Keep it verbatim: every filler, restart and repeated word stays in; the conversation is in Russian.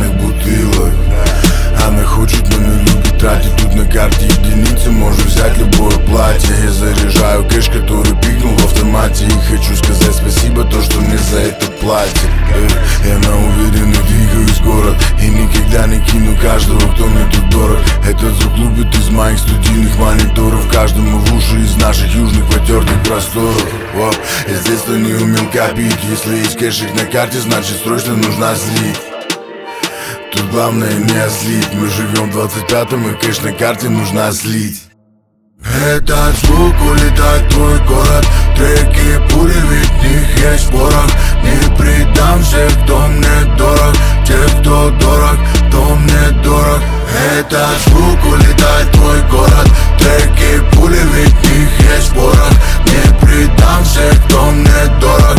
пьяных бутылок. Она хочет, но не любит тратить. Тут на карте единицы, можешь взять любое платье. Я заряжаю кэш, который пикнул в автомате. И хочу сказать спасибо, то, что мне за это платят. Я на уверенно двигаюсь в город и никогда не кину каждого, кто мне тут дорог. Этот звук лупит из моих студийных мониторов каждому в уши из наших южных потертых просторов. Воу, я с детства не умел копить. Если есть кэшик на карте, значит срочно нужно слить. Тут главное не ослить. Мы живем в двадцать пятом, и кэш на карте нужно слить. Этот звук улетает в твой город. Треки пули, ведь в них есть порох. Не предам всех, кто мне дорог. Тех, кто дорог, кто мне дорог. Этот звук улетает в твой город. Треки пули, ведь в них есть порох. Не предам всех, кто мне дорог.